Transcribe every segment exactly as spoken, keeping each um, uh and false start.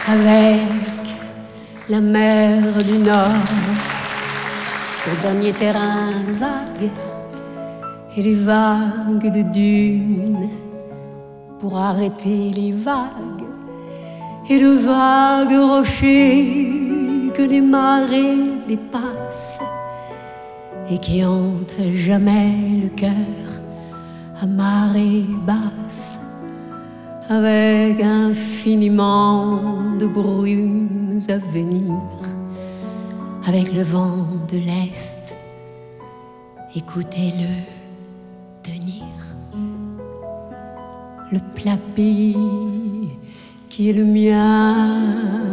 avec la mer du Nord, au dernier terrain vague et les vagues de dunes pour arrêter les vagues et de vagues rochers que les marées dépassent et qui hantent jamais le cœur à marée basse, avec infiniment de brumes à venir, avec le vent de l'Est, écoutez-le tenir. Le plat pays qui est le mien,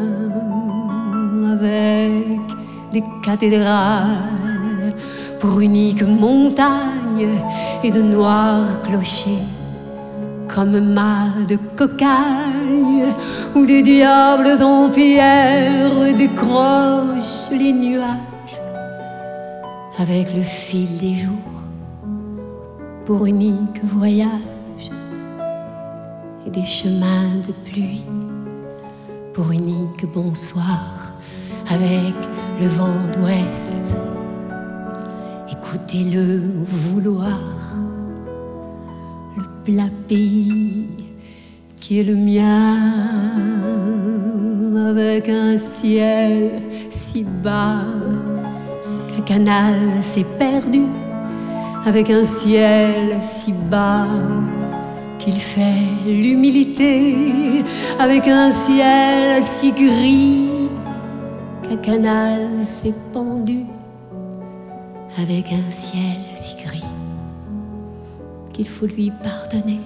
avec des cathédrales pour unique montagne et de noirs clochers comme mâts de cocagne où des diables en pierre décrochent les nuages avec le fil des jours pour unique voyage et des chemins de pluie pour unique bonsoir avec le vent d'ouest. Écoutez-le vouloir, le plat pays qui est le mien, avec un ciel si bas qu'un canal s'est perdu, avec un ciel si bas qu'il fait l'humilité, avec un ciel si gris qu'un canal s'est pendu, avec un ciel si gris qu'il faut lui pardonner,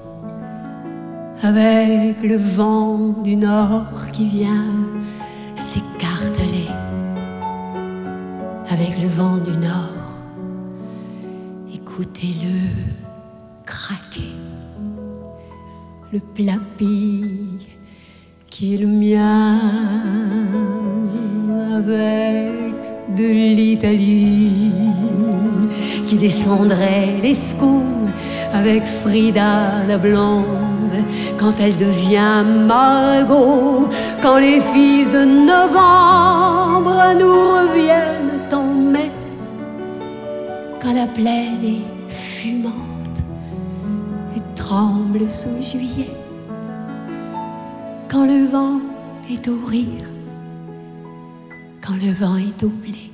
avec le vent du nord qui vient s'écarteler, avec le vent du nord, écoutez-le craquer, le plat pays qui est le mien, avec de l'Italie qui descendrait l'Escaut avec Frida la blonde quand elle devient Margot, quand les fils de novembre nous reviennent en mai, quand la plaine est fumante et tremble sous juillet, quand le vent est au rire, quand le vent est au blé,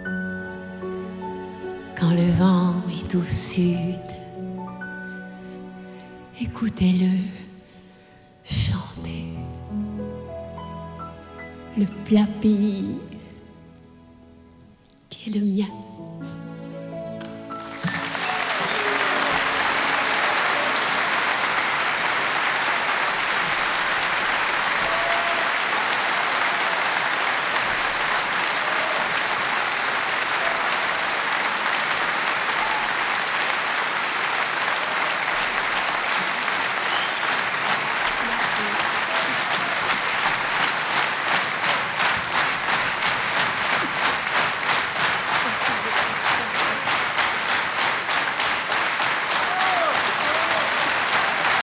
quand le vent est au sud, écoutez-le chanter, le plat pays qui est le mien.